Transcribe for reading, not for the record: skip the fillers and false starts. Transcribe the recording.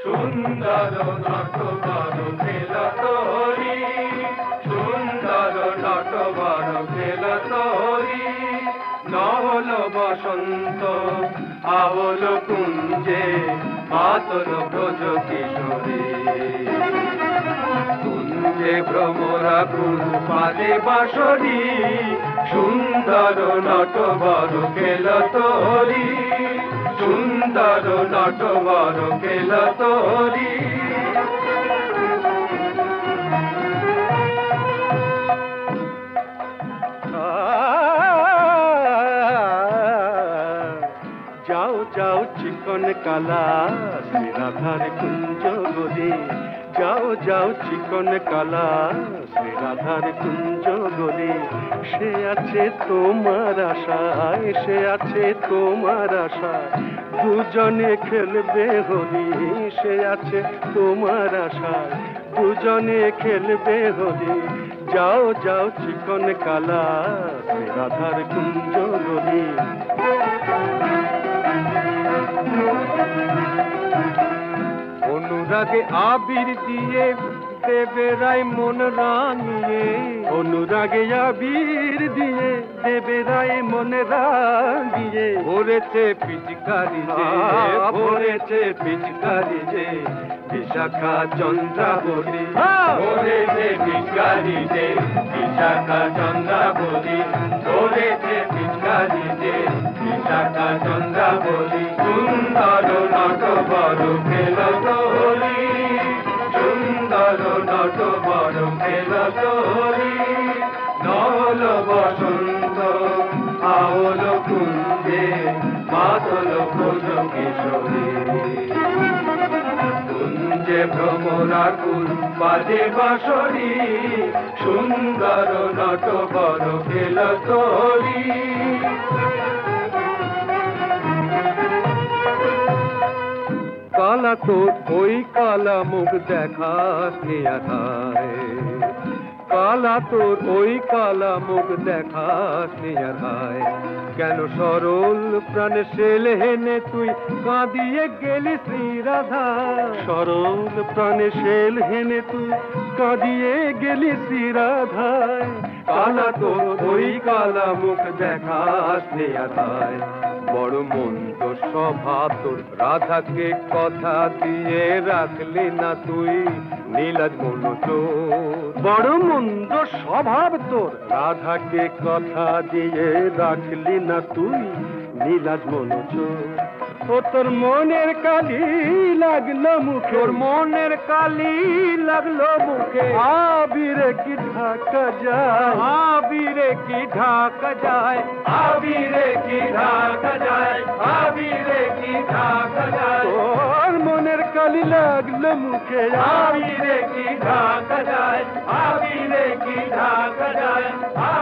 সুন্দর নটবর খেলা তোরি, সুন্দর নটবর খেলা তোরি। নহল বসন্ত আওল কুঞ্জে, মাতল ব্রজ কিশোরী। কুঞ্জে ভ্রমরা কুল পাদে বাঁশরি, সুন্দর নটবর খেলা তোরি, সুন্দর নটবর খেলা তোরি। যাও যাও চিকন কালা শ্রী রাধার কুঞ্জ গলি, যাও যাও চিকন কালা শ্রী রাধার কুঞ্জ গলি। সে আছে তোমার আশায়, সে আছে তোমার আশায়, দুজনে খেলবে হোলি। সে আছে তোমার আশায়, দুজনে খেলবে হোলি। যাও যাও চিকন কালা শ্রী রাধার কুঞ্জ গলি। অনুরাগে আবির দিয়ে দেবে রায় মন রাঙিয়ে, অনুরাগে আবির দিয়ে দেবে রায় মন রাঙিয়ে। ভরেছে পিচকারি যে, ভরেছে পিচকারি যে, বিশাখা চন্দ্রাবলী। ভরেছে পিচকারি যে, বিশাখা চন্দ্রাবলী। ভরেছে পিচকারি যে, বিশাখা চন্দ্রাবলী। সুন্দর নটবর খেলা তোরি, সুন্দর নটবর খেলা তোরি। নহল বসন্ত আওল কুঞ্জে, মাতল ব্রজ কিশোরী। কুঞ্জে ভ্রমরা কুল বাজে বাঁশরি, সুন্দর নটবর খেলা তোরি। কালা তোর ওই কালা মুখ দেখাস নিয়ারায়, কালা তোর ওই কালা মুখ দেখাস নিয়ারায়। কেন সরল প্রাণে শেলে হেনে তুই কাঁদিয়ে গেলি শ্রী রাধা। সরল প্রাণে শেল হেনে তুই কাঁদিয়ে গেলি শ্রী রাধায়। কালা তোর ওই কালা মুখ দেখাস নিয়ারায়। বড় মন্দ স্বভাব তোর, রাধাকে কথা দিয়ে রাখলি না তুই নীলাজ মনোচোর। বড় মন্দ স্বভাব তোর, রাধাকে কথা দিয়ে রাখলি না তুই নীলাজ মনোচোর। ও তোর মনের কালি লাগলো মুখে, তোর মনের কালি লাগলো মুখে। আবিরে কি ঢাকা যায়, আবিরে কি ঢাকা যায়, আবিরে কি ঢাকা যায়, আবিরে কি ঢাকা যায়। তোর মনের কালি লাগলো মুখে, আবিরে কি ঢাকা যায়, আবিরে কি ঢাকা যায়।